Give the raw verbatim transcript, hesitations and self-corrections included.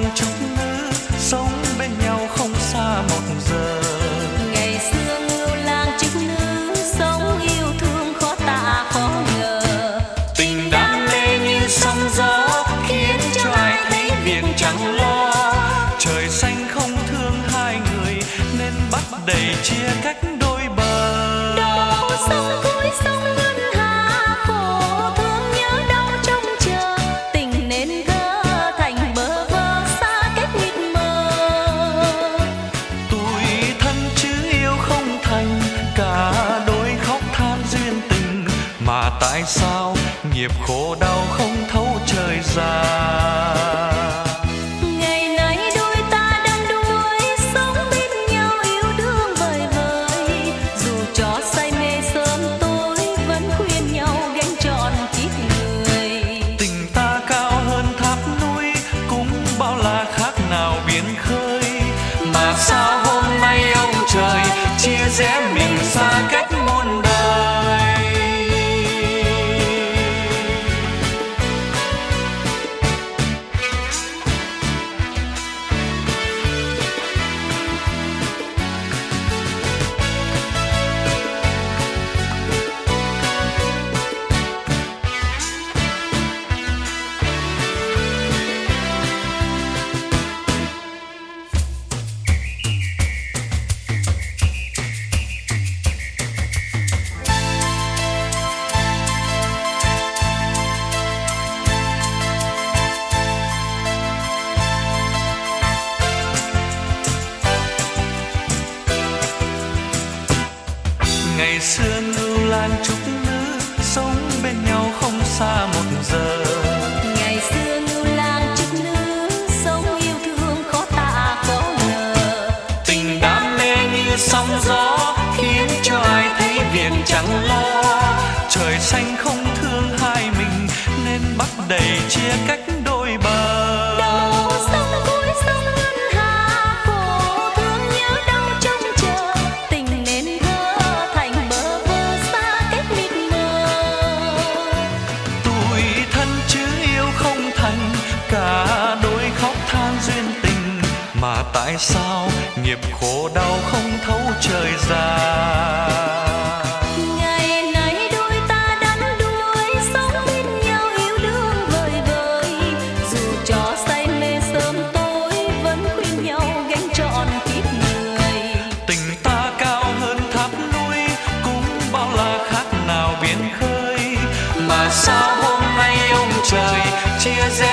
làng trúc nữ sống bên nhau không xa một giờ. Ngày xưa ngưu lang trúc nữ sống yêu thương khó tả khó ngờ. Tình đam mê như sóng gió khiến cho ai thấy việc chẳng lo. Trời xanh không thương hai người nên bắt đầy chia cách đôi bờ. Đâu sông cuối sông ngân hà khổ thương nhớ đau trông chờ. Tình nên thơ thành bơ vơ xa cách mịt mờ. Tủi thân chứ yêu không thành, cả đôi khóc than duyên tình. Mà tại sao nghiệp khổ đau không thấu trời ra. Ngày nay đôi ta đang đuối sống bên nhau yêu đương vời vời. Dù cho say mê sớm tối vẫn khuyên nhau gánh trọn kiếp người. Tình ta cao hơn tháp núi cũng bao la khác nào biển khơi. Mà sao hôm nay ông trời chia rẽ mình xa cách muôn đời. Ngày xưa ngưu lang trúc nữ sống bên nhau không xa một giờ. Ngày xưa ngưu lang trúc nữ sống yêu thương khó tả khó ngờ. Tình đam mê như sóng gió khiến cho ai thấy việc chẳng lo. Trời xanh không thương hai mình nên bắt đầy chia cách đôi bờ. Đâu sông cuối sông ngân hà khổ thương nhớ đau trông chờ. Tình nên thơ thành bơ vơ xa cách mịt mờ. Tủi thân chứ yêu không thành, cả đôi khóc than duyên tình. Mà tại sao nghiệp khổ đau không thấu trời ra. Ngày nay đôi ta đắm đuối sống bên nhau yêu đương vời vời. Dù cho say mê sớm tối vẫn khuyên nhau gánh trọn kiếp người. Tình ta cao hơn tháp núi cũng bao la khác nào biển khơi. Mà sao hôm nay ông trời chia rẽ